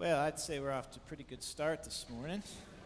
Well, I'd say we're off to a pretty good start this morning.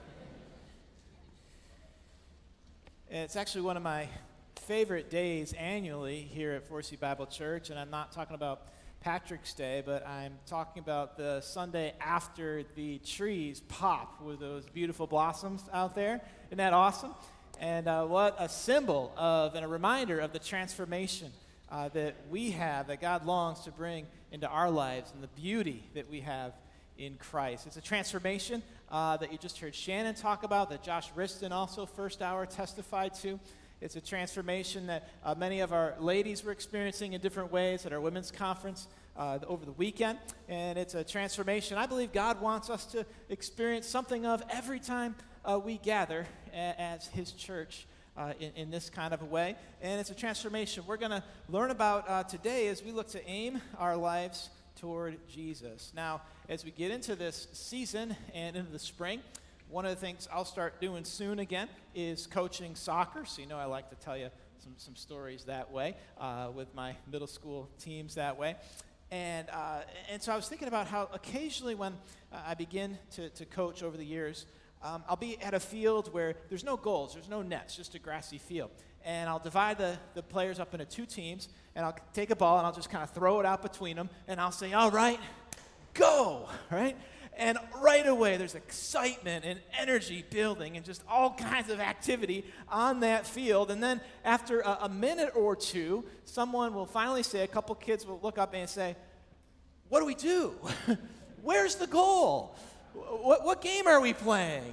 And it's actually one of my favorite days annually here at Forsey Bible Church, and I'm not talking about Patrick's Day, but I'm talking about the Sunday after the trees pop with those beautiful blossoms out there. Isn't that awesome? And what a symbol of and a reminder of the transformation that we have, that God longs to bring into our lives, and the beauty that we have in Christ. It's a transformation that you just heard Shannon talk about, that Josh Riston also first hour testified to. It's a transformation that many of our ladies were experiencing in different ways at our women's conference over the weekend. And it's a transformation I believe God wants us to experience something of every time we gather as His church in this kind of a way. And it's a transformation we're going to learn about today as we look to aim our lives toward Jesus. Now, as we get into this season and into the spring, one of the things I'll start doing soon again is coaching soccer. So I like to tell you some stories that way with my middle school teams that way. And so I was thinking about how occasionally when I begin to coach over the years, I'll be at a field where there's no goals, there's no nets, just a grassy field. And I'll divide the players up into two teams, and I'll take a ball and I'll just kind of throw it out between them, and I'll say, all right, go, right? And right away there's excitement and energy building and just all kinds of activity on that field. And then after a minute or two, someone will finally say, a couple kids will look up and say, what do we do? Where's the goal? What game are we playing?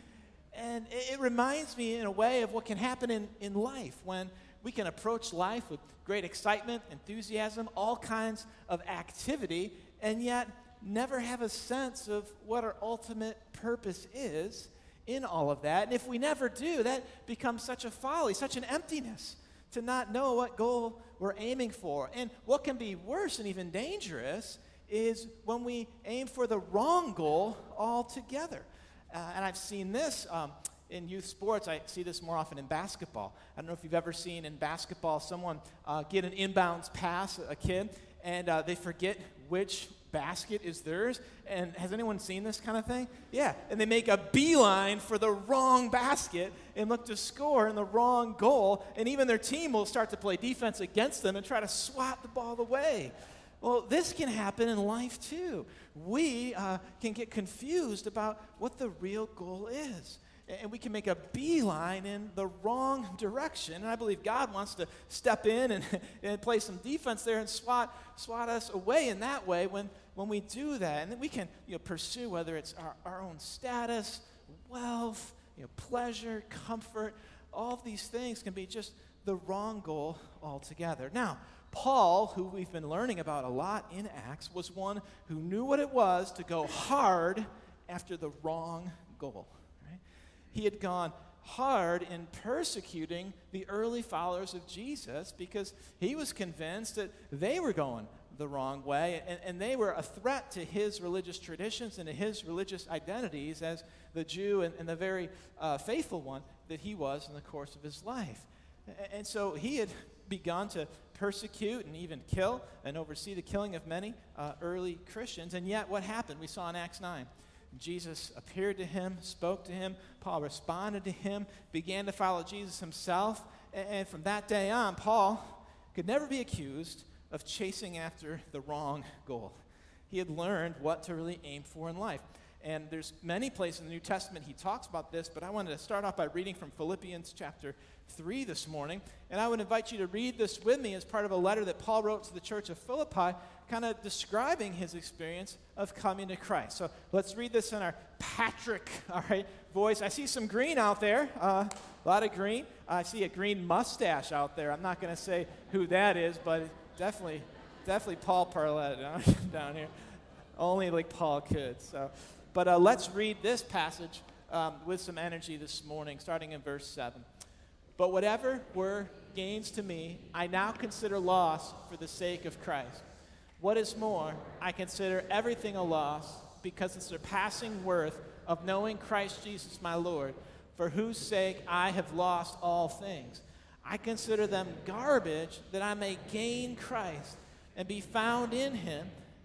And it reminds me in a way of what can happen in life when we can approach life with great excitement, enthusiasm, all kinds of activity, and yet never have a sense of what our ultimate purpose is in all of that. And if we never do, that becomes such a folly, such an emptiness to not know what goal we're aiming for. And what can be worse and even dangerous is when we aim for the wrong goal altogether. And I've seen this in youth sports. I see this more often in basketball. I don't know if you've ever seen in basketball someone get an inbounds pass, a kid, and they forget which basket is theirs. And has anyone seen this kind of thing? Yeah, and they make a beeline for the wrong basket and look to score in the wrong goal, and even their team will start to play defense against them and try to swat the ball away. Well, this can happen in life too. We can get confused about what the real goal is. And we can make a beeline in the wrong direction. And I believe God wants to step in and play some defense there and swat us away in that way when we do that. And then we can pursue whether it's our own status, wealth, pleasure, comfort. All of these things can be just the wrong goal altogether. Now, Paul, who we've been learning about a lot in Acts, was one who knew what it was to go hard after the wrong goal. Right? He had gone hard in persecuting the early followers of Jesus because he was convinced that they were going the wrong way, and they were a threat to his religious traditions and to his religious identities as the Jew and the very faithful one that he was in the course of his life. And so he had begun to persecute and even kill and oversee the killing of many early Christians. And yet what happened? We saw in Acts 9. Jesus appeared to him, spoke to him. Paul responded to him, began to follow Jesus himself. And from that day on, Paul could never be accused of chasing after the wrong goal. He had learned what to really aim for in life. And there's many places in the New Testament he talks about this, but I wanted to start off by reading from Philippians chapter 3 this morning. And I would invite you to read this with me as part of a letter that Paul wrote to the church of Philippi, kind of describing his experience of coming to Christ. So let's read this in our Patrick, voice. I see some green out there, a lot of green. I see a green mustache out there. I'm not going to say who that is, but definitely Paul Parlett down here. Only like Paul could. So, but let's read this passage with some energy this morning, starting in verse 7. But whatever were gains to me, I now consider loss for the sake of Christ. What is more, I consider everything a loss because of the surpassing worth of knowing Christ Jesus my Lord, for whose sake I have lost all things. I consider them garbage that I may gain Christ and be found in him,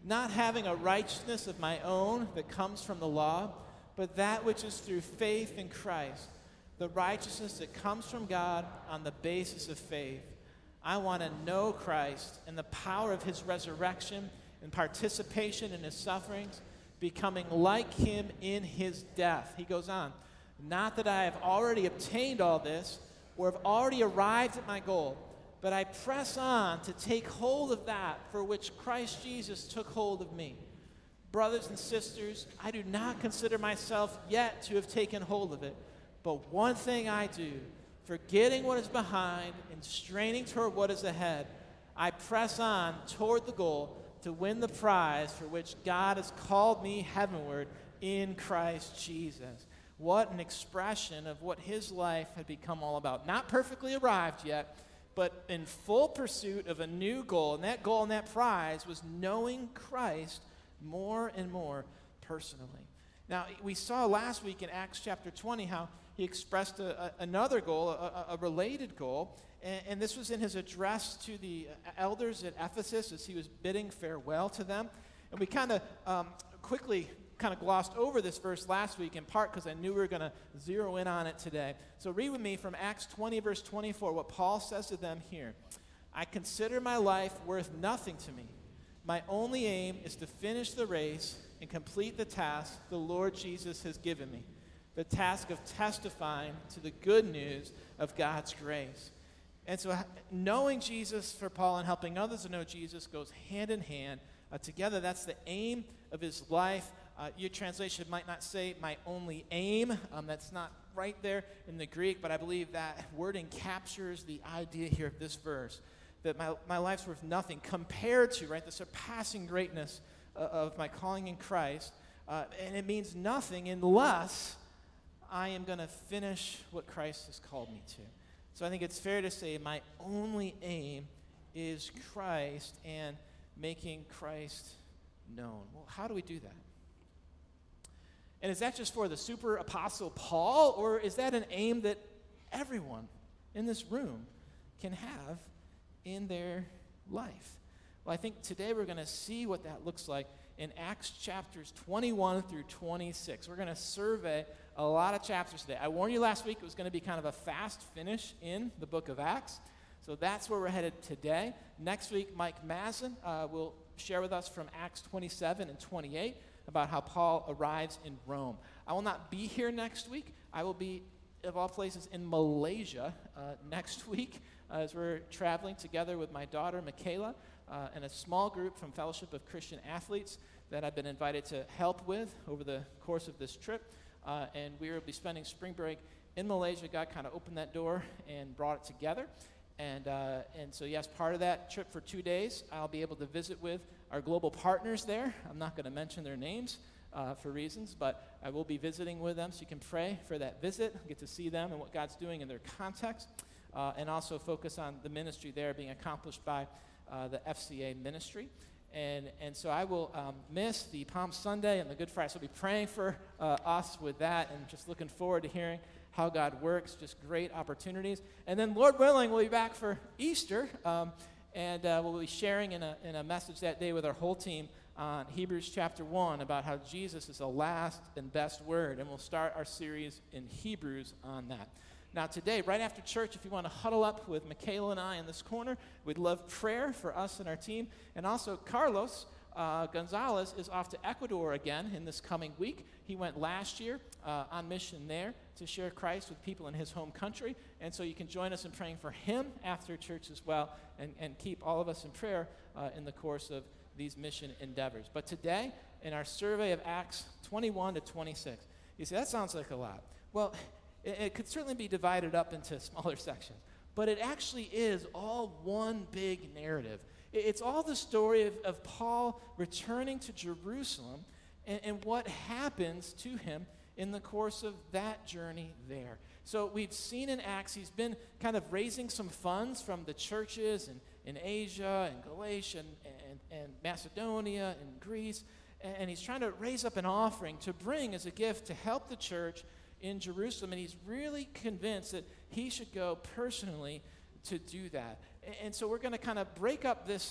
not having a righteousness of my own that comes from the law, but that which is through faith in Christ, the righteousness that comes from God on the basis of faith. I want to know Christ and the power of his resurrection and participation in his sufferings, becoming like him in his death. He goes on, not that I have already obtained all this or have already arrived at my goal, but I press on to take hold of that for which Christ Jesus took hold of me. Brothers and sisters, I do not consider myself yet to have taken hold of it, but one thing I do, forgetting what is behind and straining toward what is ahead, I press on toward the goal to win the prize for which God has called me heavenward in Christ Jesus. What an expression of what his life had become all about. Not perfectly arrived yet, but in full pursuit of a new goal. And that goal and that prize was knowing Christ more and more personally. Now, we saw last week in Acts chapter 20 how he expressed another goal, a related goal, and this was in his address to the elders at Ephesus as he was bidding farewell to them. And we kind of quickly glossed over this verse last week, in part because I knew we were going to zero in on it today. So read with me from Acts 20, verse 24, what Paul says to them here. I consider my life worth nothing to me. My only aim is to finish the race and complete the task the Lord Jesus has given me, the task of testifying to the good news of God's grace. And so knowing Jesus for Paul and helping others to know Jesus goes hand in hand together. That's the aim of his life. Your translation might not say my only aim. That's not right there in the Greek, but I believe that wording captures the idea here of this verse, that my life's worth nothing compared to, right, the surpassing greatness of my calling in Christ. And it means nothing unless I am going to finish what Christ has called me to. So I think it's fair to say my only aim is Christ and making Christ known. Well, how do we do that? And is that just for the super apostle Paul, or is that an aim that everyone in this room can have in their life? Well, I think today we're going to see what that looks like in Acts chapters 21 through 26. We're going to survey a lot of chapters today. I warned you last week it was going to be kind of a fast finish in the book of Acts. So that's where we're headed today. Next week, Mike Mazin will share with us from Acts 27 and 28 about how Paul arrives in Rome. I will not be here next week. I will be, of all places, in Malaysia next week as we're traveling together with my daughter, Michaela, and a small group from Fellowship of Christian Athletes that I've been invited to help with over the course of this trip. And we will be spending spring break in Malaysia. God kind of opened that door and brought it together. And so, yes, part of that trip for 2 days, I'll be able to visit with our global partners there. I'm not going to mention their names for reasons, but I will be visiting with them, so you can pray for that visit, get to see them and what God's doing in their context, and also focus on the ministry there being accomplished by the FCA ministry. And so I will miss the Palm Sunday and the Good Friday, so I'll be praying for us with that and just looking forward to hearing how God works, just great opportunities. And then, Lord willing, we'll be back for Easter, and we'll be sharing in a message that day with our whole team on Hebrews chapter 1 about how Jesus is the last and best word, and we'll start our series in Hebrews on that. Now today, right after church, if you want to huddle up with Michaela and I in this corner, we'd love prayer for us and our team. And also, Carlos Gonzalez is off to Ecuador again in this coming week. He went last year on mission there to share Christ with people in his home country. And so you can join us in praying for him after church as well, and keep all of us in prayer in the course of these mission endeavors. But today, in our survey of Acts 21 to 26, you say, that sounds like a lot. Well, it could certainly be divided up into smaller sections, but it actually is all one big narrative. It's all the story of Paul returning to Jerusalem and what happens to him in the course of that journey there. So we've seen in Acts, he's been kind of raising some funds from the churches in Asia and Galatia and Macedonia and Greece, and he's trying to raise up an offering to bring as a gift to help the church in Jerusalem, and he's really convinced that he should go personally to do that. And so we're going to kind of break up this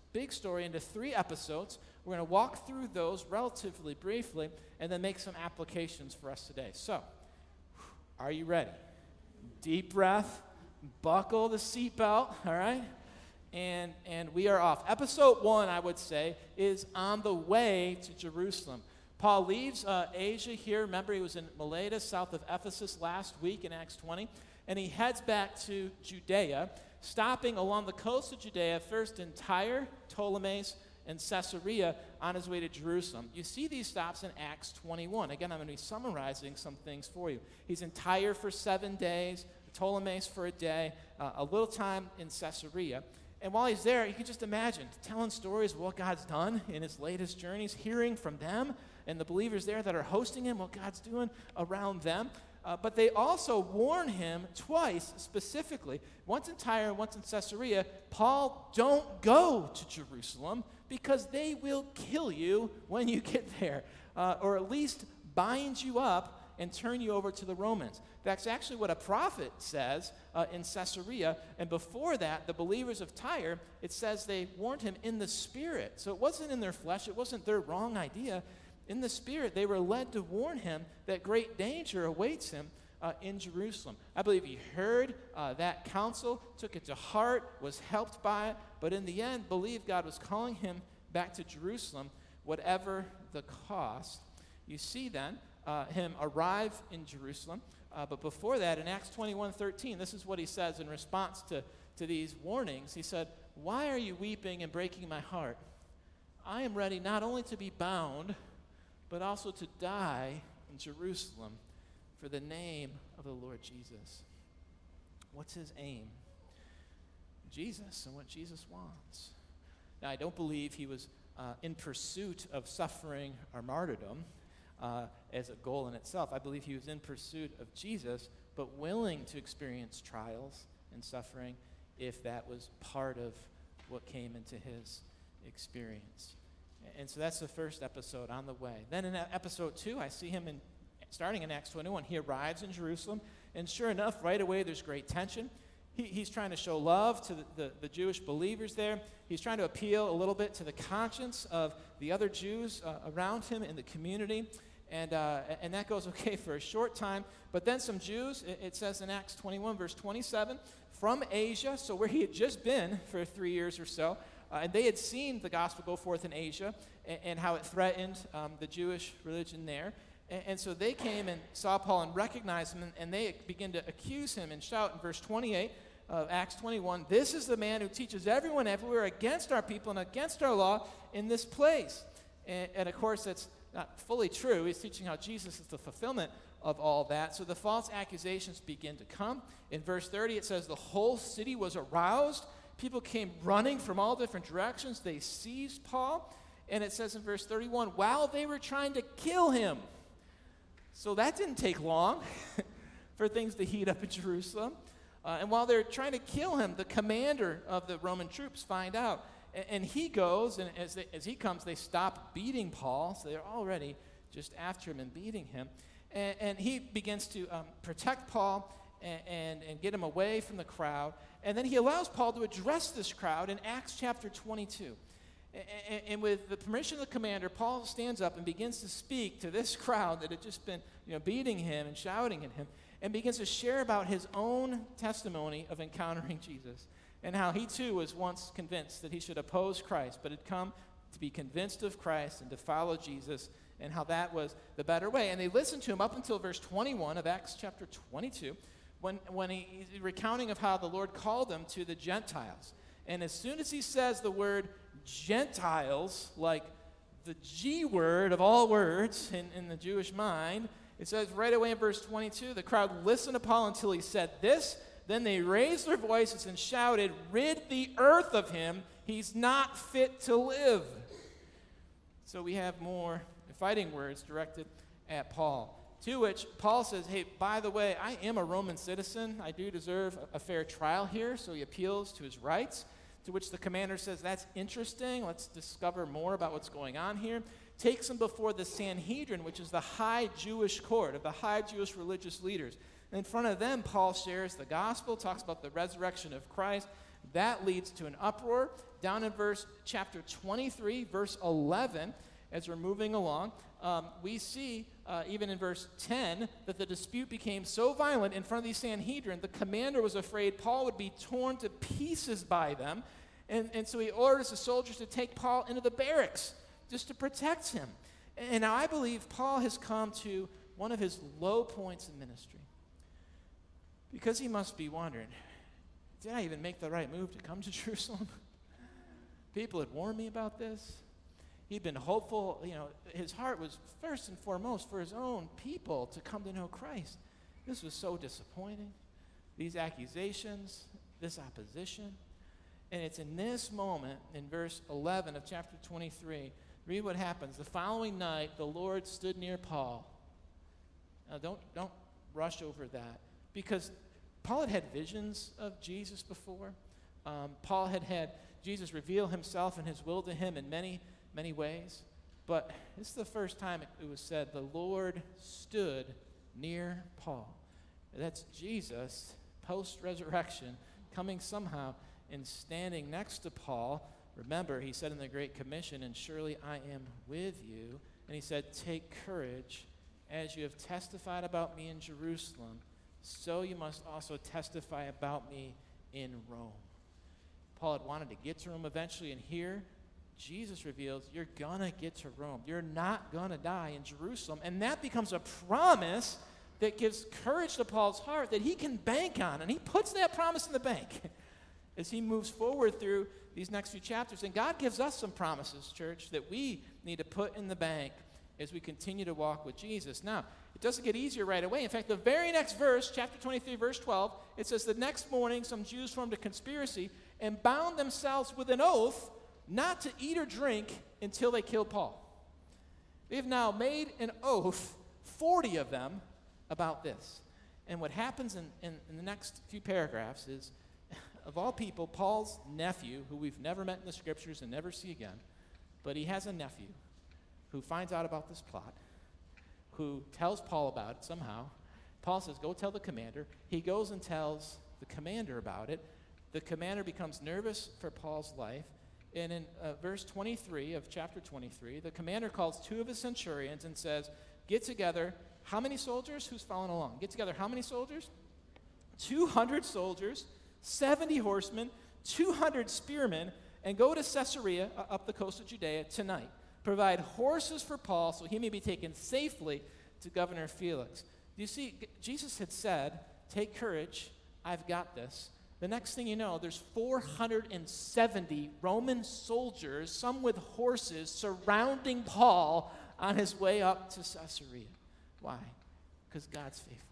big story into 3 episodes. We're going to walk through those relatively briefly and then make some applications for us today. So, are you ready? Deep breath, buckle the seatbelt, all right? And we are off. Episode 1, I would say, is on the way to Jerusalem. Paul leaves Asia here. Remember, he was in Miletus, south of Ephesus, last week in Acts 20. And he heads back to Judea, stopping along the coast of Judea, first in Tyre, Ptolemais, and Caesarea, on his way to Jerusalem. You see these stops in Acts 21. Again, I'm going to be summarizing some things for you. He's in Tyre for 7 days, Ptolemais for a day, a little time in Caesarea. And while he's there, you can just imagine telling stories of what God's done in his latest journeys, hearing from them and the believers there that are hosting him, what God's doing around them. But they also warn him twice specifically, once in Tyre and once in Caesarea, Paul, don't go to Jerusalem because they will kill you when you get there, or at least bind you up and turn you over to the Romans. That's actually what a prophet says in Caesarea. And before that, the believers of Tyre, it says they warned him in the Spirit. So it wasn't in their flesh. It wasn't their wrong idea. In the Spirit, they were led to warn him that great danger awaits him in Jerusalem. I believe he heard that counsel, took it to heart, was helped by it, but in the end, believed God was calling him back to Jerusalem, whatever the cost. You see then him arrive in Jerusalem, but before that, in Acts 21:13, this is what he says in response to these warnings. He said, "Why are you weeping and breaking my heart? I am ready not only to be bound, but also to die in Jerusalem for the name of the Lord Jesus." What's his aim? Jesus and what Jesus wants. Now, I don't believe he was in pursuit of suffering or martyrdom as a goal in itself. I believe he was in pursuit of Jesus, but willing to experience trials and suffering if that was part of what came into his experience. And so that's the first episode, on the way. Then in episode 2, I see him starting in Acts 21. He arrives in Jerusalem, and sure enough, right away there's great tension. He's trying to show love to the Jewish believers there. He's trying to appeal a little bit to the conscience of the other Jews around him in the community. And that goes okay for a short time. But then some Jews, it says in Acts 21, verse 27, from Asia, so where he had just been for 3 years or so, and they had seen the gospel go forth in Asia and how it threatened the Jewish religion there. And so they came and saw Paul and recognized him, and they began to accuse him and shout in verse 28 of Acts 21, "This is the man who teaches everyone everywhere against our people and against our law in this place." And of course, that's not fully true. He's teaching how Jesus is the fulfillment of all that. So the false accusations begin to come. In verse 30, it says the whole city was aroused. People came running from all different directions. They seized Paul. And it says in verse 31, while they were trying to kill him. So that didn't take long for things to heat up in Jerusalem. And while they're trying to kill him, the commander of the Roman troops find out. And he goes, and as he comes, they stop beating Paul. So they're already just after him and beating him. And he begins to protect Paul and get him away from the crowd. And then he allows Paul to address this crowd in Acts chapter 22. And with the permission of the commander, Paul stands up and begins to speak to this crowd that had just been beating him and shouting at him, and begins to share about his own testimony of encountering Jesus and how he too was once convinced that he should oppose Christ, but had come to be convinced of Christ and to follow Jesus, and how that was the better way. And they listened to him up until verse 21 of Acts chapter 22, when he's recounting of how the Lord called him to the Gentiles. And as soon as he says the word Gentiles, like the G word of all words in the Jewish mind, it says right away in verse 22, the crowd listened to Paul until he said this. Then they raised their voices and shouted, "Rid the earth of him. He's not fit to live." So we have more fighting words directed at Paul. To which Paul says, hey, by the way, I am a Roman citizen. I do deserve a fair trial here. So he appeals to his rights. To which the commander says, that's interesting. Let's discover more about what's going on here. Takes him before the Sanhedrin, which is the high Jewish court of the high Jewish religious leaders. In front of them, Paul shares the gospel, talks about the resurrection of Christ, That leads to an uproar. Down in chapter 23, verse 11, as we're moving along, we see, even in verse 10, that the dispute became so violent in front of the Sanhedrin, the commander was afraid Paul would be torn to pieces by them, and so he orders the soldiers to take Paul into the barracks just to protect him. And now I believe Paul has come to one of his low points in ministry, because he must be wondering, did I even make the right move to come to Jerusalem? People had warned me about this. He'd been hopeful. His heart was first and foremost for his own people to come to know Christ. This was so disappointing. These accusations, this opposition. And it's in this moment, in verse 11 of chapter 23, read what happens. The following night, the Lord stood near Paul. Now, don't rush over that, because Paul had had visions of Jesus before. Paul had Jesus reveal himself and his will to him in many, many ways. But this is the first time it was said, the Lord stood near Paul. That's Jesus, post-resurrection, coming somehow and standing next to Paul. Remember, he said in the Great Commission, and surely I am with you. And he said, take courage, as you have testified about me in Jerusalem, so you must also testify about me in Rome. Paul had wanted to get to Rome eventually, and here Jesus reveals, you're going to get to Rome. You're not going to die in Jerusalem. And that becomes a promise that gives courage to Paul's heart that he can bank on. And he puts that promise in the bank as he moves forward through these next few chapters. And God gives us some promises, church, that we need to put in the bank as we continue to walk with Jesus. Now, it doesn't get easier right away. In fact, the very next verse, chapter 23, verse 12, it says, the next morning some Jews formed a conspiracy and bound themselves with an oath not to eat or drink until they killed Paul. They have now made an oath, 40 of them, about this. And what happens in the next few paragraphs is, of all people, Paul's nephew, who we've never met in the scriptures and never see again, but he has a nephew who finds out about this plot, who tells Paul about it somehow. Paul says, go tell the commander. He goes and tells the commander about it. The commander becomes nervous for Paul's life. And in verse 23 of chapter 23, the commander calls 2 of his centurions and says, get together, how many soldiers? Who's following along? Get together, how many soldiers? 200 soldiers, 70 horsemen, 200 spearmen, and go to Caesarea, up the coast of Judea, tonight. Provide horses for Paul so he may be taken safely to Governor Felix. You see, Jesus had said, take courage, I've got this. The next thing you know, there's 470 Roman soldiers, some with horses, surrounding Paul on his way up to Caesarea. Why? Because God's faithful.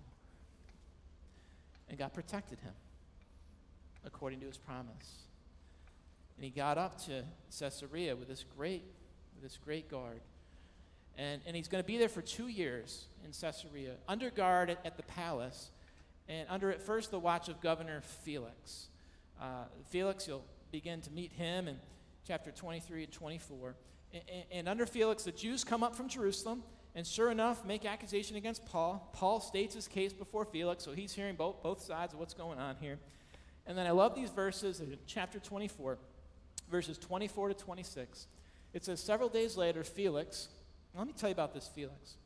And God protected him according to his promise. And he got up to Caesarea with this great guard. And he's going to be there for 2 years in Caesarea, under guard at the palace, and under at first the watch of Governor Felix. Felix, you'll begin to meet him in chapter 23 and 24. And under Felix, the Jews come up from Jerusalem, and sure enough, make accusation against Paul. Paul states his case before Felix, so he's hearing both sides of what's going on here. And then I love these verses in chapter 24, verses 24 to 26. It says, several days later, Felix, let me tell you about this Felix.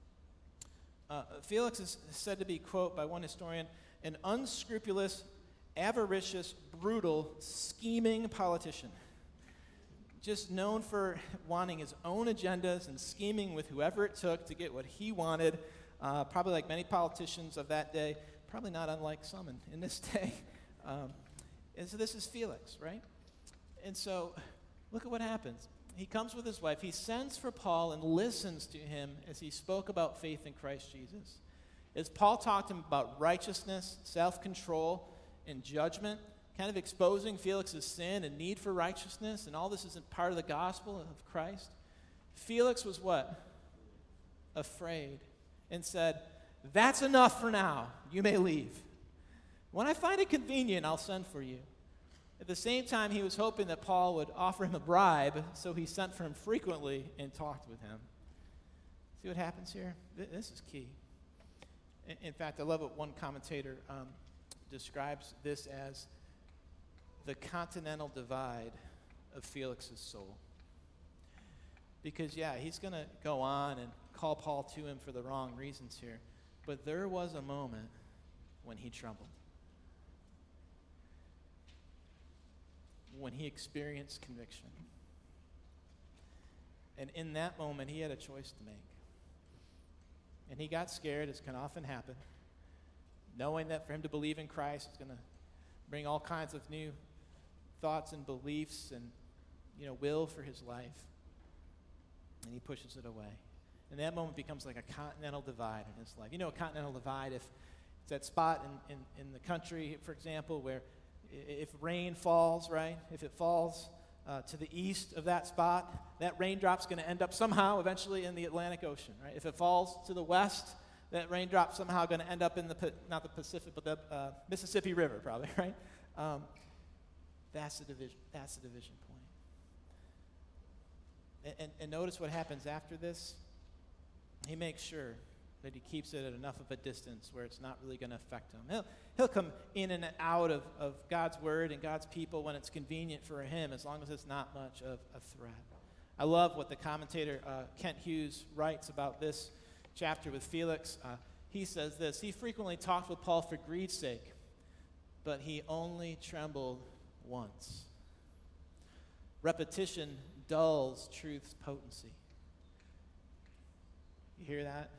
Felix is said to be, quote, by one historian, an unscrupulous, avaricious, brutal, scheming politician. Just known for wanting his own agendas and scheming with whoever it took to get what he wanted. Probably like many politicians of that day, probably not unlike some in this day. And so this is Felix, right? And so look at what happens. He comes with his wife. He sends for Paul and listens to him as he spoke about faith in Christ Jesus. As Paul talked to him about righteousness, self-control, and judgment, kind of exposing Felix's sin and need for righteousness, and all this isn't part of the gospel of Christ, Felix was what? Afraid, and said, that's enough for now. You may leave. When I find it convenient, I'll send for you. At the same time, he was hoping that Paul would offer him a bribe, so he sent for him frequently and talked with him. See what happens here? This is key. In fact, I love what one commentator describes this as the continental divide of Felix's soul. Because, yeah, he's going to go on and call Paul to him for the wrong reasons here. But there was a moment when he trembled. When he experienced conviction. And in that moment, he had a choice to make. And he got scared, as can often happen, knowing that for him to believe in Christ is going to bring all kinds of new thoughts and beliefs and, will for his life. And he pushes it away. And that moment becomes like a continental divide in his life. You know, a continental divide, if it's that spot in the country, for example, where if rain falls, right? If it falls to the east of that spot, that raindrop's going to end up somehow eventually in the Atlantic Ocean, right? If it falls to the west, that raindrop's somehow going to end up in not the Pacific, but the Mississippi River, probably, right? That's the division. That's the division point. And notice what happens after this. He makes sure that he keeps it at enough of a distance where it's not really going to affect him. He'll come in and out of God's word and God's people when it's convenient for him, as long as it's not much of a threat. I love what the commentator Kent Hughes writes about this chapter with Felix. He says this: he frequently talked with Paul for greed's sake, but he only trembled once. Repetition dulls truth's potency. You hear that?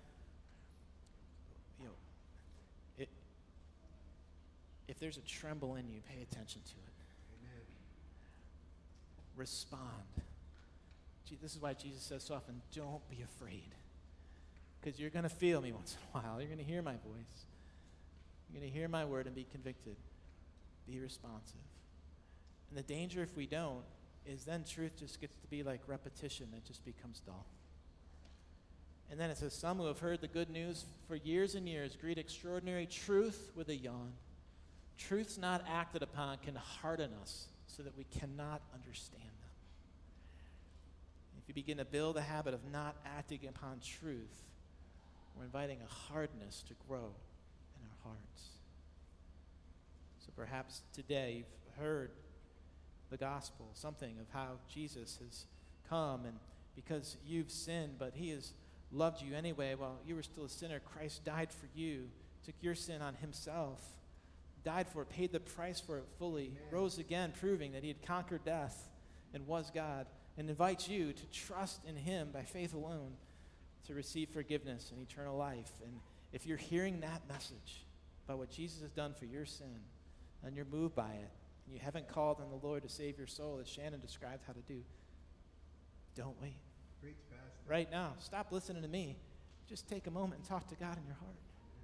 If there's a tremble in you, pay attention to it. Amen. Respond. This is why Jesus says so often, don't be afraid. Because you're going to feel me once in a while. You're going to hear my voice. You're going to hear my word and be convicted. Be responsive. And the danger, if we don't, is then truth just gets to be like repetition. It just becomes dull. And then it says, some who have heard the good news for years and years greet extraordinary truth with a yawn. Truths not acted upon can harden us so that we cannot understand them. If you begin to build a habit of not acting upon truth, we're inviting a hardness to grow in our hearts. So perhaps today you've heard the gospel, something of how Jesus has come, and because you've sinned, but he has loved you anyway. While you were still a sinner, Christ died for you, took your sin on himself, died for it, paid the price for it fully, Amen. Rose again, proving that he had conquered death and was God, and invites you to trust in him by faith alone to receive forgiveness and eternal life. And if you're hearing that message about what Jesus has done for your sin, and you're moved by it, and you haven't called on the Lord to save your soul, as Shannon described how to do, don't wait. Right now, stop listening to me. Just take a moment and talk to God in your heart.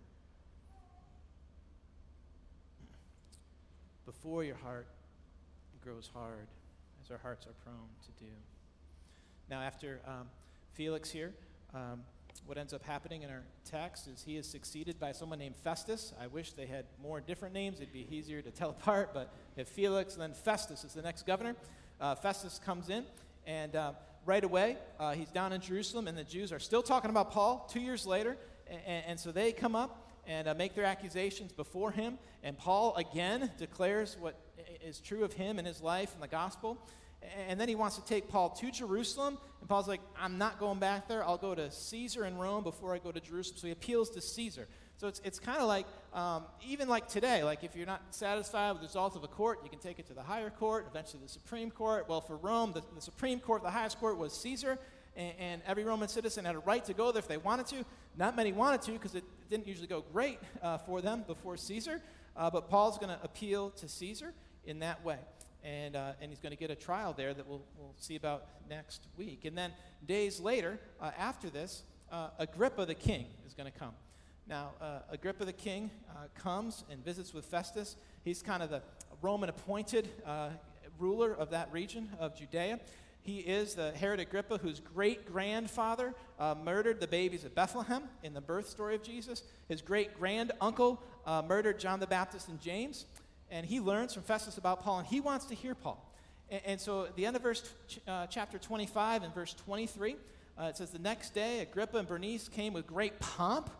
Before your heart grows hard, as our hearts are prone to do. Now, after Felix here, what ends up happening in our text is he is succeeded by someone named Festus. I wish they had more different names. It'd be easier to tell apart, but if Felix, and then Festus is the next governor. Festus comes in, and right away, he's down in Jerusalem, and the Jews are still talking about Paul 2 years later, and so they come up and make their accusations before him, and Paul again declares what is true of him and his life and the gospel, and then he wants to take Paul to Jerusalem, and Paul's like, I'm not going back there. I'll go to Caesar in Rome before I go to Jerusalem. So he appeals to Caesar. So it's kind of like, even like today, like if you're not satisfied with the result of a court, you can take it to the higher court, eventually the Supreme Court. Well, for Rome, the Supreme Court, the highest court was Caesar, and every Roman citizen had a right to go there if they wanted to. Not many wanted to because it didn't usually go great for them before Caesar, but Paul's going to appeal to Caesar in that way. And he's going to get a trial there that we'll see about next week. And then days later, after this, Agrippa the king is going to come. Now, Agrippa the king comes and visits with Festus. He's kind of the Roman-appointed ruler of that region of Judea. He is the Herod Agrippa, whose great-grandfather murdered the babies of Bethlehem in the birth story of Jesus. His great-grand-uncle murdered John the Baptist and James. And he learns from Festus about Paul, and he wants to hear Paul. And so at the end of chapter 25 and verse 23, it says, the next day Agrippa and Bernice came with great pomp,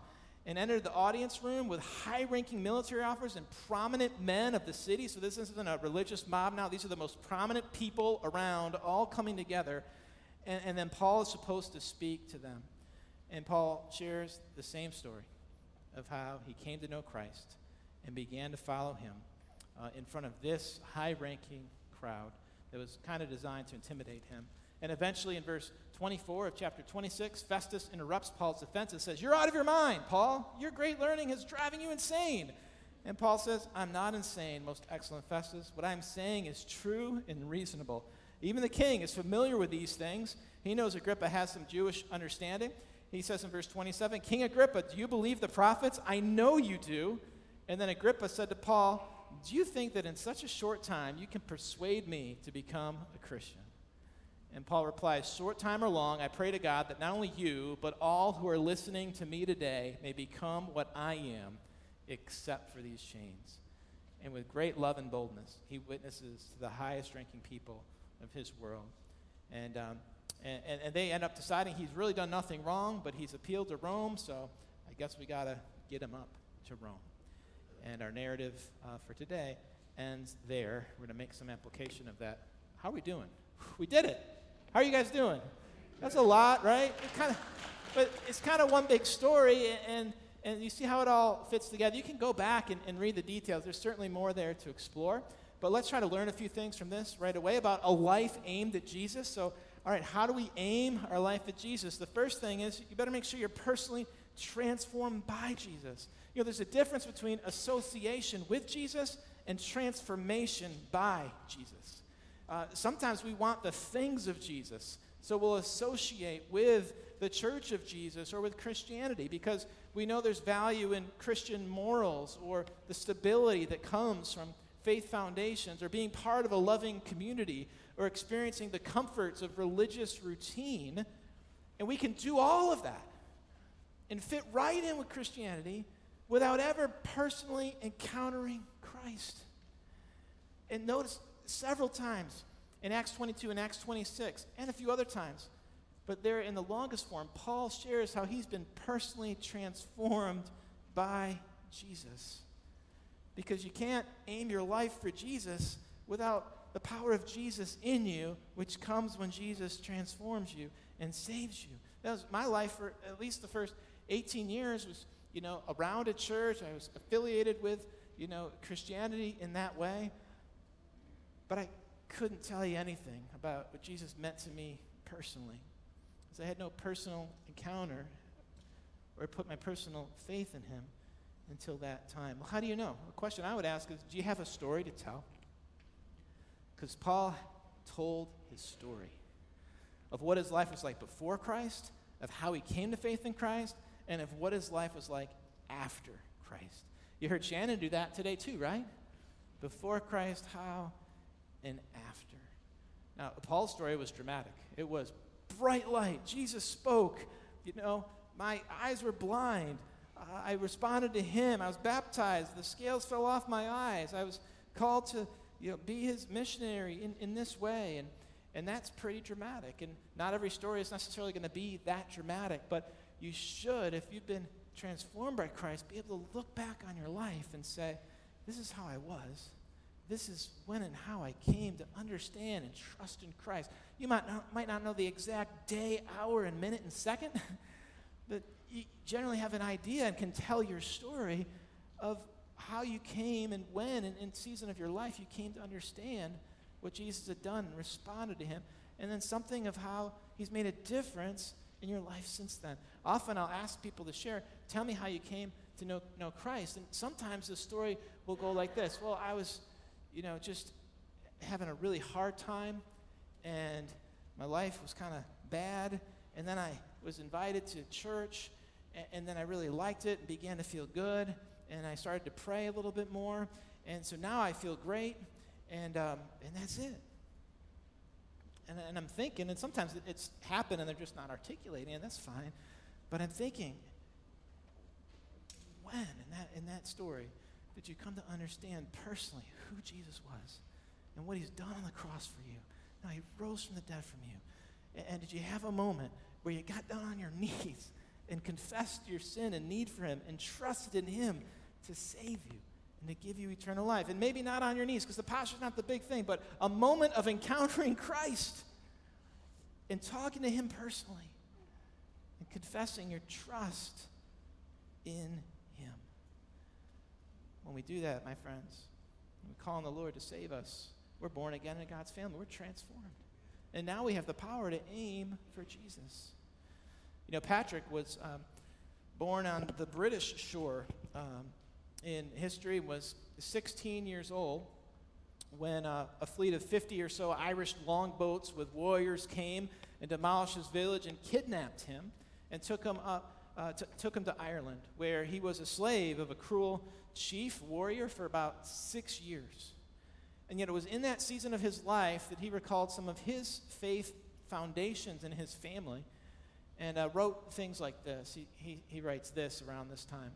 and entered the audience room with high-ranking military officers and prominent men of the city. So this isn't a religious mob now. These are the most prominent people around, all coming together. And then Paul is supposed to speak to them. And Paul shares the same story of how he came to know Christ and began to follow him in front of this high-ranking crowd that was kind of designed to intimidate him. And eventually in verse 24 of chapter 26, Festus interrupts Paul's defense and says, "You're out of your mind, Paul. Your great learning is driving you insane." And Paul says, "I'm not insane, most excellent Festus. What I'm saying is true and reasonable. Even the king is familiar with these things. He knows Agrippa has some Jewish understanding." He says in verse 27, "King Agrippa, do you believe the prophets? I know you do." And then Agrippa said to Paul, "Do you think that in such a short time you can persuade me to become a Christian?" And Paul replies, "Short time or long, I pray to God that not only you, but all who are listening to me today may become what I am, except for these chains." And with great love and boldness, he witnesses to the highest-ranking people of his world. And they end up deciding he's really done nothing wrong, but he's appealed to Rome, so I guess we got to get him up to Rome. And our narrative for today ends there. We're going to make some application of that. How are we doing? We did it. How are you guys doing? That's a lot, right? But it's kind of one big story, and you see how it all fits together. You can go back and read the details. There's certainly more there to explore. But let's try to learn a few things from this right away about a life aimed at Jesus. So, all right, how do we aim our life at Jesus? The first thing is you better make sure you're personally transformed by Jesus. You know, there's a difference between association with Jesus and transformation by Jesus. Sometimes we want the things of Jesus, so we'll associate with the church of Jesus or with Christianity because we know there's value in Christian morals or the stability that comes from faith foundations or being part of a loving community or experiencing the comforts of religious routine. And we can do all of that and fit right in with Christianity without ever personally encountering Christ. And notice several times in Acts 22 and Acts 26 and a few other times, but there in the longest form, Paul shares how he's been personally transformed by Jesus. Because you can't aim your life for Jesus without the power of Jesus in you, which comes when Jesus transforms you and saves you. That was my life for at least the first 18 years was, around a church. I was affiliated with, Christianity in that way. But I couldn't tell you anything about what Jesus meant to me personally, because I had no personal encounter or put my personal faith in him until that time. Well, how do you know? A question I would ask is, do you have a story to tell? Because Paul told his story of what his life was like before Christ, of how he came to faith in Christ, and of what his life was like after Christ. You heard Shannon do that today too, right? Before Christ, how, and after. Now, Paul's story was dramatic. It was bright light. Jesus spoke. My eyes were blind. I responded to him. I was baptized. The scales fell off my eyes. I was called to be his missionary in this way. And that's pretty dramatic. And not every story is necessarily going to be that dramatic, but you should, if you've been transformed by Christ, be able to look back on your life and say, this is how I was. This is when and how I came to understand and trust in Christ. You might not know the exact day, hour, and minute, and second, but you generally have an idea and can tell your story of how you came and when in season of your life you came to understand what Jesus had done and responded to him, and then something of how he's made a difference in your life since then. Often I'll ask people to share, tell me how you came to know Christ, and sometimes the story will go like this. Well, I was just having a really hard time, and my life was kind of bad, and then I was invited to church, and then I really liked it and began to feel good, and I started to pray a little bit more, and so now I feel great, and that's it. And I'm thinking, and sometimes it's happened and they're just not articulating, and that's fine, but I'm thinking, when in that story did you come to understand personally who Jesus was and what he's done on the cross for you? Now he rose from the dead from you. And did you have a moment where you got down on your knees and confessed your sin and need for him and trusted in him to save you and to give you eternal life. And maybe not on your knees, because the posture's not the big thing, but a moment of encountering Christ and talking to him personally and confessing your trust in him. When we do that, my friends, when we call on the Lord to save us, we're born again in God's family. We're transformed. And now we have the power to aim for Jesus. You know, Patrick was born on the British shore in history, was 16 years old when a fleet of 50 or so Irish longboats with warriors came and demolished his village and kidnapped him and took him to Ireland, where he was a slave of a cruel chief warrior for about 6 years. And yet it was in that season of his life that he recalled some of his faith foundations in his family and wrote things like this. He writes this around this time.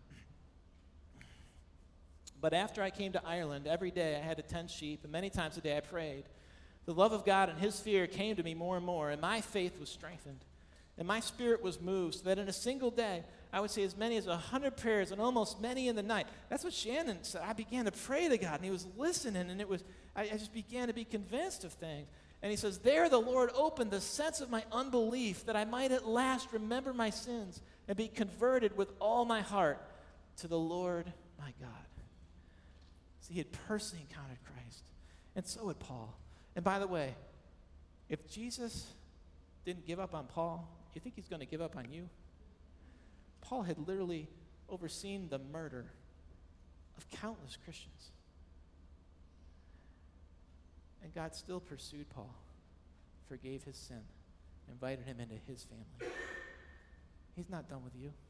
But after I came to Ireland, every day I had to tend sheep, and many times a day I prayed. The love of God and his fear came to me more and more, and my faith was strengthened. And my spirit was moved, so that in a single day I would say as many as 100 prayers, and almost many in the night. That's what Shannon said. I began to pray to God, and he was listening, and I just began to be convinced of things. And he says, there the Lord opened the sense of my unbelief, that I might at last remember my sins and be converted with all my heart to the Lord my God. See, he had personally encountered Christ, and so had Paul. And by the way, if Jesus didn't give up on Paul, you think he's going to give up on you? Paul had literally overseen the murder of countless Christians. And God still pursued Paul, forgave his sin, invited him into his family. He's not done with you.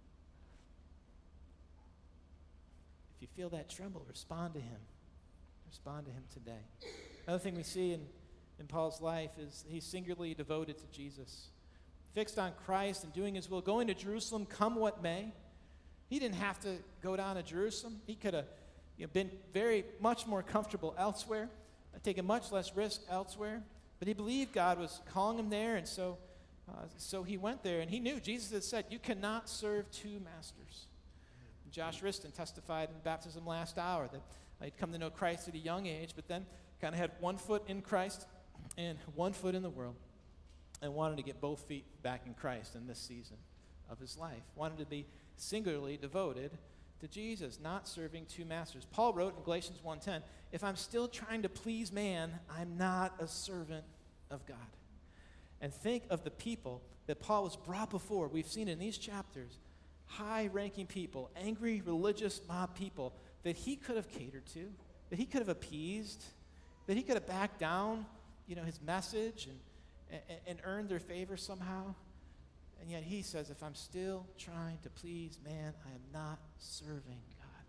If you feel that tremble, respond to him. Respond to him today. Another thing we see in Paul's life is he's singularly devoted to Jesus. Fixed on Christ and doing his will, going to Jerusalem, come what may. He didn't have to go down to Jerusalem. He could have been very much more comfortable elsewhere, taken much less risk elsewhere. But he believed God was calling him there, and so he went there. And he knew, Jesus had said, you cannot serve two masters. Josh Riston testified in baptism last hour that he'd come to know Christ at a young age, but then kind of had one foot in Christ and one foot in the world, and wanted to get both feet back in Christ in this season of his life. Wanted to be singularly devoted to Jesus, not serving two masters. Paul wrote in Galatians 1:10, if I'm still trying to please man, I'm not a servant of God. And think of the people that Paul was brought before. We've seen in these chapters, high-ranking people, angry religious mob people that he could have catered to, that he could have appeased, that he could have backed down, his message and earned their favor somehow. And yet he says, if I'm still trying to please man, I am not serving God.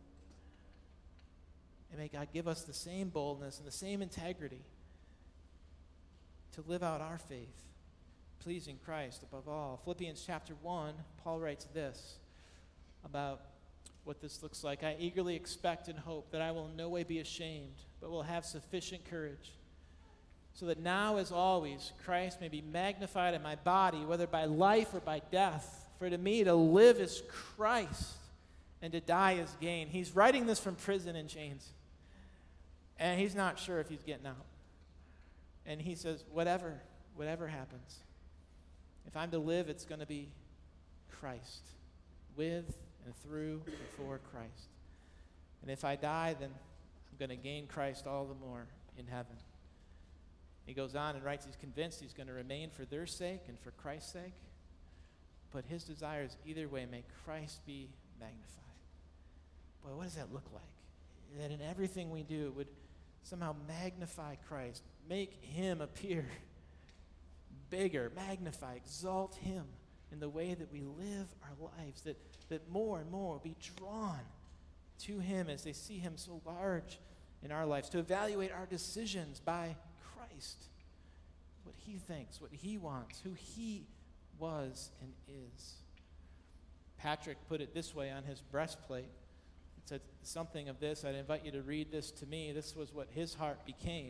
And may God give us the same boldness and the same integrity to live out our faith, pleasing Christ above all. Philippians chapter 1, Paul writes this about what this looks like. I eagerly expect and hope that I will in no way be ashamed, but will have sufficient courage, so that now as always Christ may be magnified in my body, whether by life or by death. For to me to live is Christ, and to die is gain. He's writing this from prison in chains, and he's not sure if he's getting out. And he says, whatever happens, if I'm to live, it's going to be Christ, with and through and for Christ. And if I die, then I'm going to gain Christ all the more in heaven. He goes on and writes, he's convinced he's going to remain for their sake and for Christ's sake. But his desire is either way, may Christ be magnified. Boy, what does that look like? That in everything we do, it would somehow magnify Christ, make him appear bigger, magnify, exalt him in the way that we live our lives, that more and more will be drawn to him as they see him so large in our lives, to evaluate our decisions by Christ, what he thinks, what he wants, who he was and is. Patrick put it this way on his breastplate. It said something of this. I'd invite you to read this to me. This was what his heart became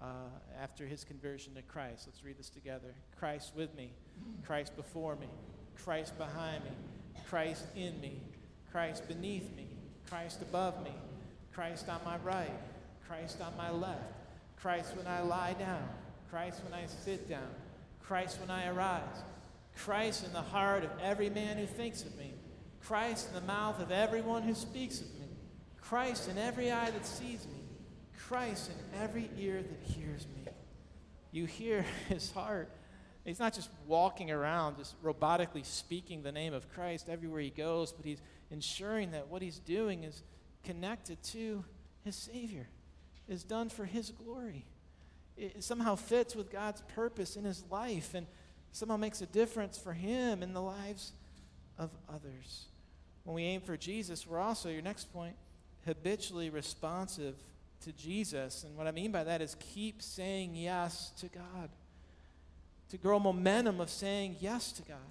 after his conversion to Christ. Let's read this together. Christ with me, Christ before me, Christ behind me, Christ in me, Christ beneath me, Christ above me, Christ on my right, Christ on my left, Christ when I lie down, Christ when I sit down, Christ when I arise, Christ in the heart of every man who thinks of me, Christ in the mouth of everyone who speaks of me, Christ in every eye that sees me, Christ in every ear that hears me. You hear his heart. He's not just walking around, just robotically speaking the name of Christ everywhere he goes, but he's ensuring that what he's doing is connected to his Savior, is done for his glory. It somehow fits with God's purpose in his life and somehow makes a difference for him in the lives of others. When we aim for Jesus, we're also, your next point, habitually responsive to Jesus. And what I mean by that is keep saying yes to God. To grow momentum of saying yes to God.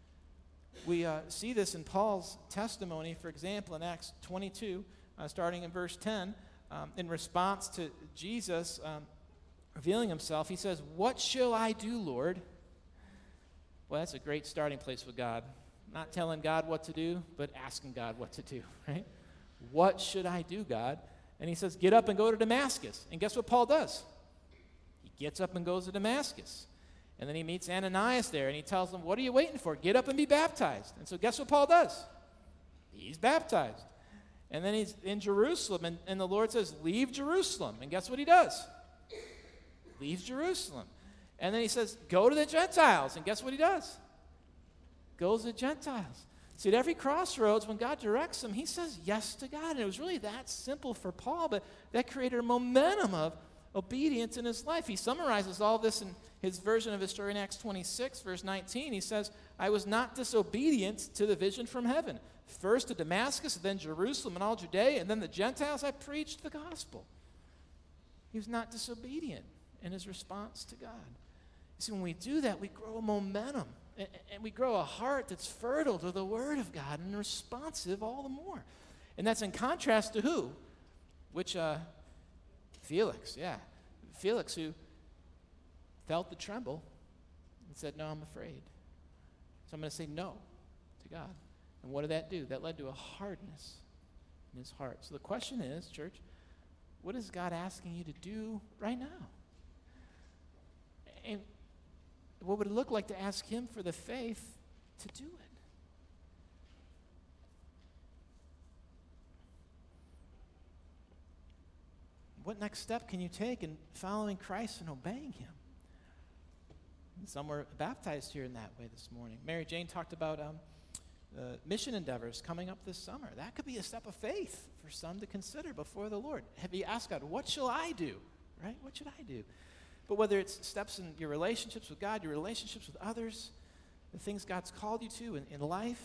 We see this in Paul's testimony, for example, in Acts 22, starting in verse 10. In response to Jesus revealing himself, he says, "What shall I do, Lord?" Well, that's a great starting place with God. Not telling God what to do, but asking God what to do, right? What should I do, God? And he says, get up and go to Damascus. And guess what Paul does? He gets up and goes to Damascus. And then he meets Ananias there, and he tells him, what are you waiting for? Get up and be baptized. And so guess what Paul does? He's baptized. And then he's in Jerusalem, and the Lord says, leave Jerusalem. And guess what he does? Leaves Jerusalem. And then he says, go to the Gentiles. And guess what he does? Goes to the Gentiles. See, at every crossroads, when God directs him, he says yes to God. And it was really that simple for Paul, but that created a momentum of obedience in his life. He summarizes all this in his version of his story in Acts 26, verse 19. He says, I was not disobedient to the vision from heaven. First to Damascus, then Jerusalem and all Judea, and then the Gentiles, I preached the gospel. He was not disobedient in his response to God. You see, when we do that, we grow a momentum. And we grow a heart that's fertile to the Word of God and responsive all the more. And that's in contrast to who? Which, Felix, yeah. Felix, who felt the tremble and said, no, I'm afraid. So I'm going to say no to God. And what did that do? That led to a hardness in his heart. So the question is, church, what is God asking you to do right now? And what would it look like to ask him for the faith to do it? What next step can you take in following Christ and obeying him? And some were baptized here in that way this morning. Mary Jane talked about mission endeavors coming up this summer. That could be a step of faith for some to consider before the Lord. Have you asked God, what shall I do? Right? What should I do? But whether it's steps in your relationships with God, your relationships with others, the things God's called you to in life,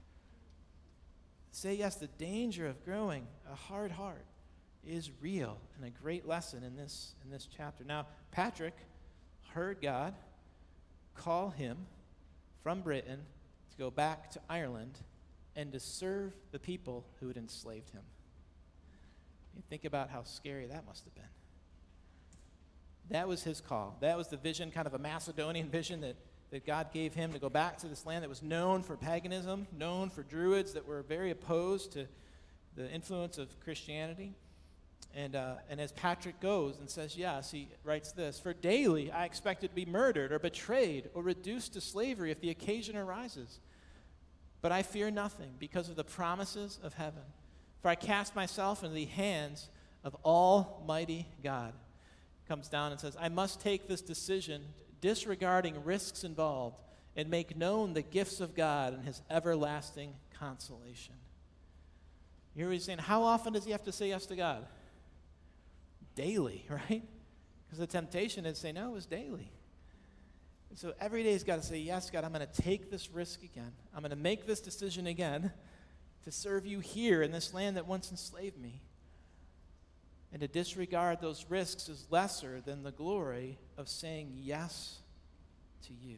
say yes. The danger of growing a hard heart is real and a great lesson in this chapter. Now, Patrick heard God call him from Britain to go back to Ireland and to serve the people who had enslaved him. You think about how scary that must have been. That was his call. That was the vision, kind of a Macedonian vision that God gave him to go back to this land that was known for paganism, known for Druids that were very opposed to the influence of Christianity. And as Patrick goes and says yes, he writes this, for daily I expected to be murdered or betrayed or reduced to slavery if the occasion arises. But I fear nothing because of the promises of heaven. For I cast myself into the hands of Almighty God. Comes down and says, I must take this decision, disregarding risks involved, and make known the gifts of God and his everlasting consolation. You hear what he's saying? How often does he have to say yes to God? Daily, right? Because the temptation is to say, no, it was daily. And so every day he's got to say, yes, God, I'm going to take this risk again. I'm going to make this decision again to serve you here in this land that once enslaved me. And to disregard those risks is lesser than the glory of saying yes to you.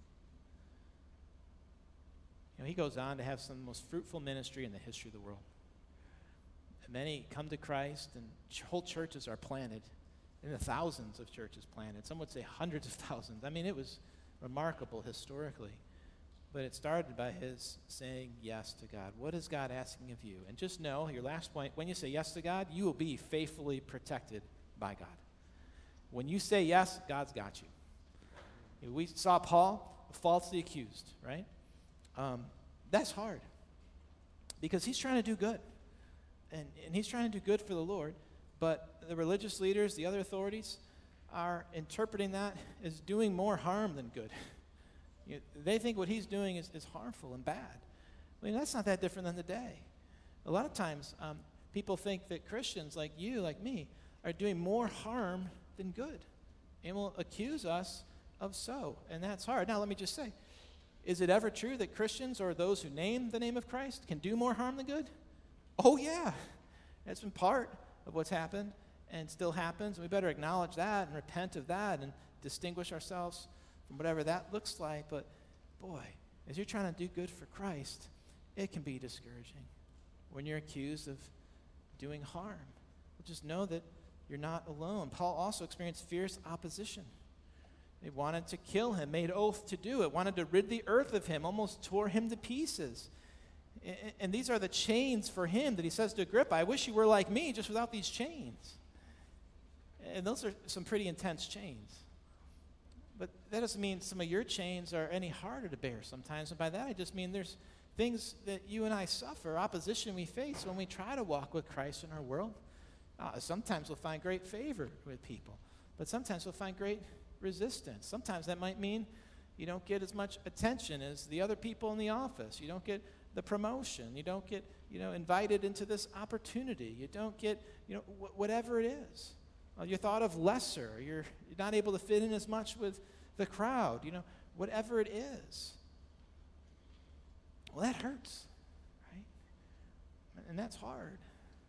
You know, he goes on to have some of the most fruitful ministry in the history of the world. And many come to Christ, and whole churches are planted, and the thousands of churches planted. Some would say hundreds of thousands. I mean, it was remarkable historically. But it started by his saying yes to God. What is God asking of you? And just know, your last point, when you say yes to God, you will be faithfully protected by God. When you say yes, God's got you. We saw Paul falsely accused, right? That's hard because he's trying to do good. And he's trying to do good for the Lord. But the religious leaders, the other authorities, are interpreting that as doing more harm than good. They think what he's doing is harmful and bad. I mean, that's not that different than today. A lot of times, people think that Christians like you, like me, are doing more harm than good and will accuse us of so, and that's hard. Now, let me just say, is it ever true that Christians or those who name the name of Christ can do more harm than good? Oh, yeah. That's been part of what's happened and still happens, and we better acknowledge that and repent of that and distinguish ourselves from whatever that looks like. But boy, as you're trying to do good for Christ, it can be discouraging when you're accused of doing harm. Well, just know that you're not alone. Paul also experienced fierce opposition. They wanted to kill him, made oath to do it, wanted to rid the earth of him, almost tore him to pieces. And these are the chains for him that he says to Agrippa, I wish you were like me, just without these chains. And those are some pretty intense chains. But that doesn't mean some of your chains are any harder to bear sometimes. And by that, I just mean there's things that you and I suffer, opposition we face when we try to walk with Christ in our world. Sometimes we'll find great favor with people, but sometimes we'll find great resistance. Sometimes that might mean you don't get as much attention as the other people in the office. You don't get the promotion. You don't get, invited into this opportunity. You don't get, whatever it is. You're thought of lesser. You're not able to fit in as much with the crowd. Whatever it is. Well, that hurts, right? And that's hard.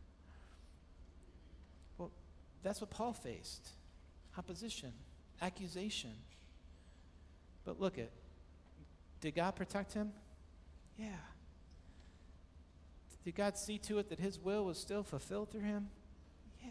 Well, that's what Paul faced. Opposition, accusation. But look at, did God protect him? Yeah. Did God see to it that his will was still fulfilled through him? Yeah.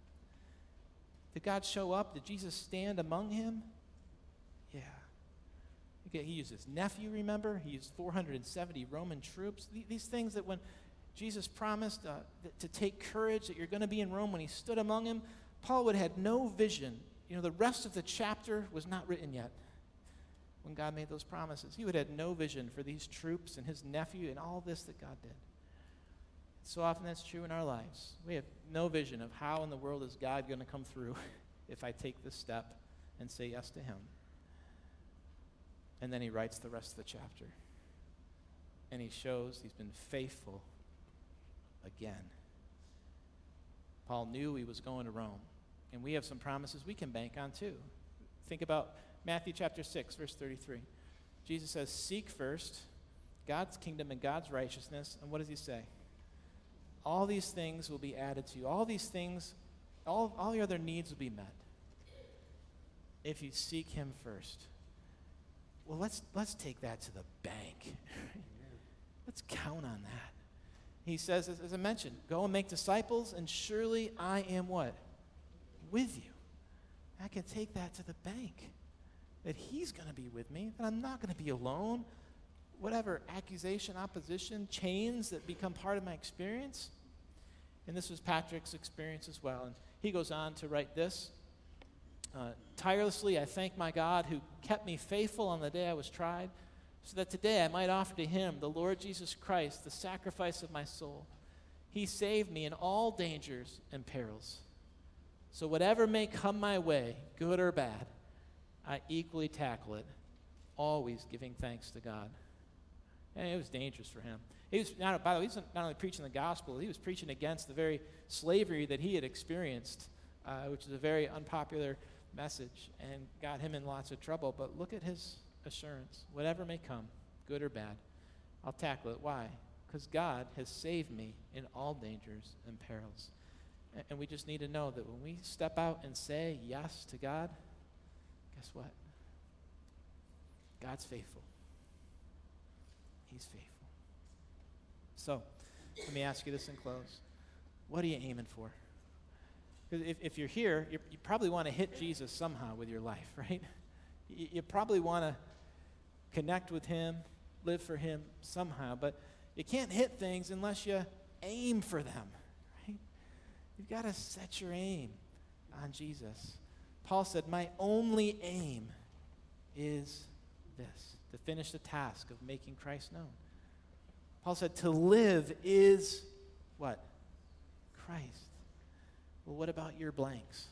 Did God show up? Did Jesus stand among him? Yeah. Okay, he used his nephew, remember? He used 470 Roman troops. These things that when Jesus promised to take courage, that you're going to be in Rome, when he stood among him, Paul would have had no vision. The rest of the chapter was not written yet when God made those promises. He would have had no vision for these troops and his nephew and all this that God did. So often that's true in our lives. We have no vision of how in the world is God going to come through if I take this step and say yes to him. And then he writes the rest of the chapter. And he shows he's been faithful again. Paul knew he was going to Rome. And we have some promises we can bank on too. Think about Matthew chapter 6, verse 33. Jesus says, seek first God's kingdom and God's righteousness. And what does he say? All these things will be added to you. All these things, all your other needs will be met if you seek him first. Well, let's take that to the bank. Let's count on that. He says, as I mentioned, go and make disciples, and surely I am what? With you. I can take that to the bank, that he's going to be with me, that I'm not going to be alone. Whatever accusation, opposition, chains that become part of my experience. And this was Patrick's experience as well. And he goes on to write this. Tirelessly I thank my God who kept me faithful on the day I was tried, so that today I might offer to him, the Lord Jesus Christ, the sacrifice of my soul. He saved me in all dangers and perils. So whatever may come my way, good or bad, I equally tackle it, always giving thanks to God. And it was dangerous for him. He was by the way, he was not only preaching the gospel, he was preaching against the very slavery that he had experienced, which is a very unpopular message, and got him in lots of trouble. But look at his assurance. Whatever may come, good or bad, I'll tackle it. Why? Because God has saved me in all dangers and perils. And we just need to know that when we step out and say yes to God, guess what? God's faithful. He's faithful. So, let me ask you this in close. What are you aiming for? Because if you're here, you probably want to hit Jesus somehow with your life, right? You probably want to connect with him, live for him somehow. But you can't hit things unless you aim for them, right? You've got to set your aim on Jesus. Paul said, my only aim is this, to finish the task of making Christ known. Paul said, to live is what? Christ. Well, what about your blanks?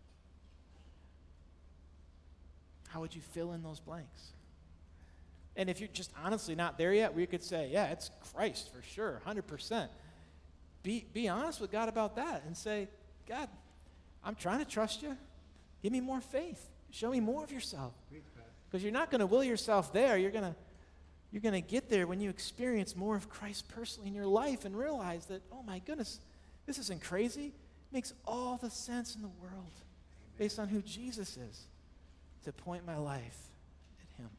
How would you fill in those blanks? And if you're just honestly not there yet, we could say, yeah, it's Christ for sure, 100%. Be honest with God about that and say, God, I'm trying to trust you. Give me more faith. Show me more of yourself. Because you're not going to will yourself there. You're going to get there when you experience more of Christ personally in your life and realize that, oh my goodness, this isn't crazy. It makes all the sense in the world based on who Jesus is to point my life at him.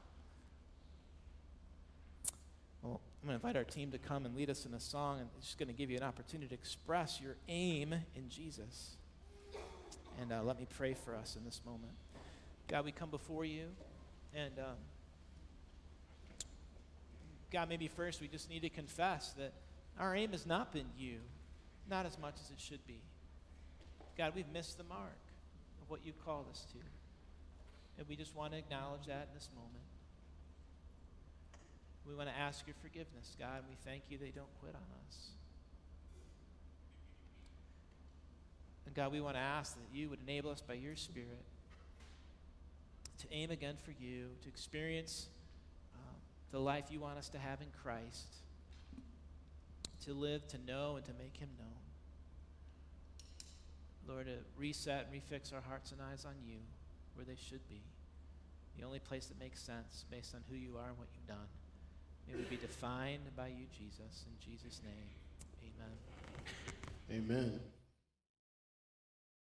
Well, I'm going to invite our team to come and lead us in a song, and it's just going to give you an opportunity to express your aim in Jesus. And let me pray for us in this moment. God, we come before you, and God, maybe first we just need to confess that our aim has not been you, not as much as it should be. God, we've missed the mark of what you've called us to. And we just want to acknowledge that in this moment. We want to ask your forgiveness, God, and we thank you that you don't quit on us. And God, we want to ask that you would enable us by your Spirit to aim again for you, to experience the life you want us to have in Christ, to live, to know, and to make him known. Lord, to reset and refix our hearts and eyes on you where they should be, the only place that makes sense based on who you are and what you've done. May we be defined by you, Jesus. In Jesus' name, amen. Amen.